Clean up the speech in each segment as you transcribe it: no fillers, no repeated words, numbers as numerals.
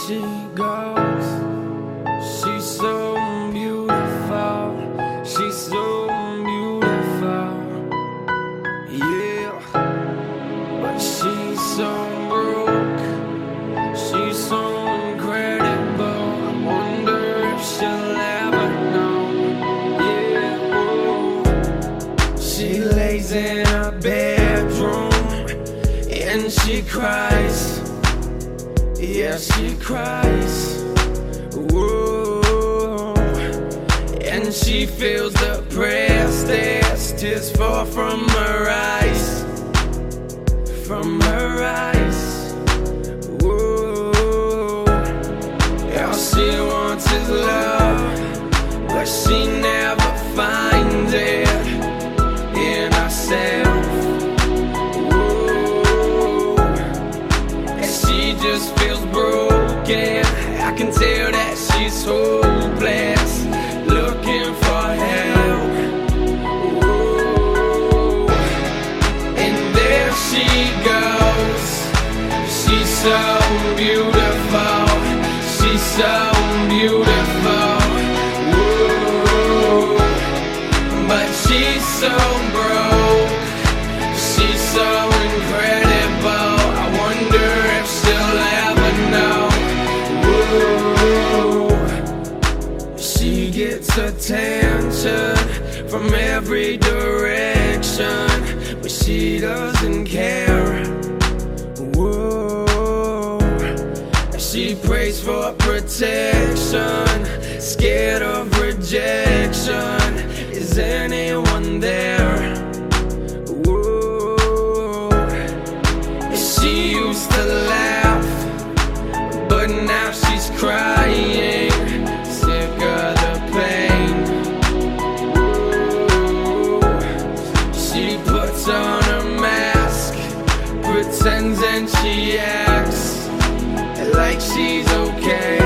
she goes. She's so beautiful. She's so beautiful. Yeah, but she's so broke. She's so incredible. I wonder if she'll ever know. Yeah, oh. She lays in her bedroom and she cries. Yeah, she cries. Whoa. And she feels depressed as tears fall from her eyes. From her eyes. Whoa. All she wants is love, but she never finds it in herself. She just feels broken. I can tell that she's hopeless, looking for help. Whoa. And there she goes. She's so beautiful. She's so beautiful. Whoa. But she's so broke. She's so incredible. I wonder if she'll ever know. Whoa. She gets attention from every direction, but she doesn't care. Whoa. She prays for protection, scared of rejection. Is anyone there? She used to laugh, but now she's crying, sick of the pain. Ooh. She puts on a mask, pretends and she acts like she's okay.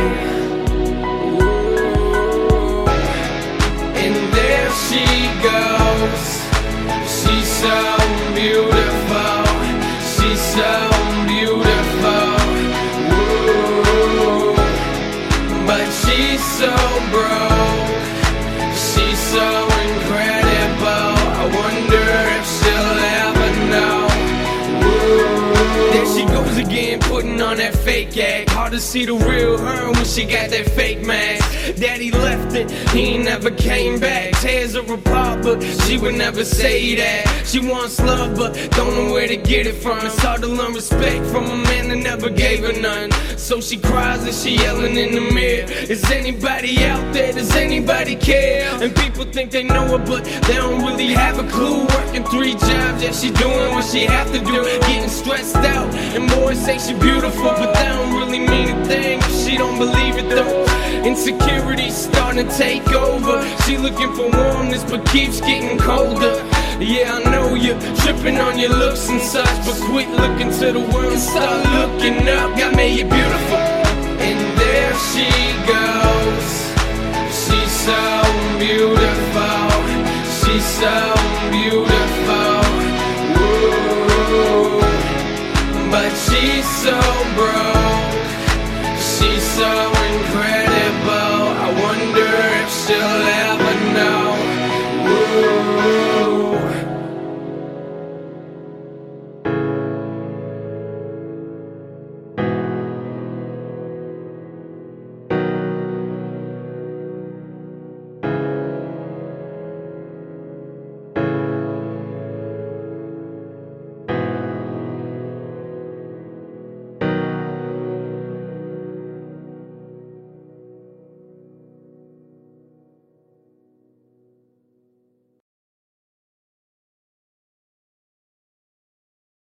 Ooh. And there she goes. She's so beautiful. She's so beautiful. Whoa. But she's so broke. She's so incredible. I wonder if she'll ever know. Whoa. There she goes again, putting on that fake act. Hard to see the real her when she got that fake mask. Daddy left it, he ain't never came back. Tears her apart, but she would never say that. She wants love, but don't know where to get it from. It's hard to learn respect from a man that never gave her none. So she cries and she yelling in the mirror. Is anybody out there? Does anybody care? And people think they know her, but they don't really have a clue. Working 3 jobs, yeah, she doing what she have to do. Getting stressed out, and boys say she beautiful, but that don't really mean a thing if she don't believe it though. Insecurity's starting to take over. She looking for warmness, but keeps getting colder. Yeah, I know you're tripping on your looks and such, but quit looking to the world and start looking up. God made you beautiful. And there she goes. She's so beautiful. She's so beautiful. Whoa. But she's so broke.